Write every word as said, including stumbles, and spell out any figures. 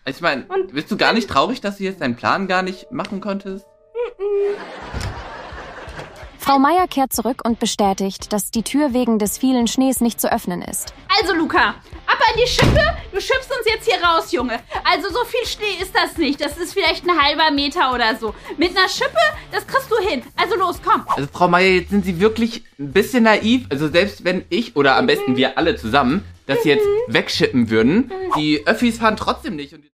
Ich meine, bist du gar nicht traurig, dass du jetzt deinen Plan gar nicht machen konntest? Frau Meier kehrt zurück und bestätigt, dass die Tür wegen des vielen Schnees nicht zu öffnen ist. Also Luca, ab an die Schippe, du schippst uns jetzt hier raus, Junge. Also so viel Schnee ist das nicht, das ist vielleicht ein halber Meter oder so. Mit einer Schippe, das kriegst du hin. Also los, komm. Also Frau Meier, jetzt sind Sie wirklich ein bisschen naiv. Also selbst wenn ich oder am besten wir alle zusammen das jetzt wegschippen würden, die Öffis fahren trotzdem nicht. Und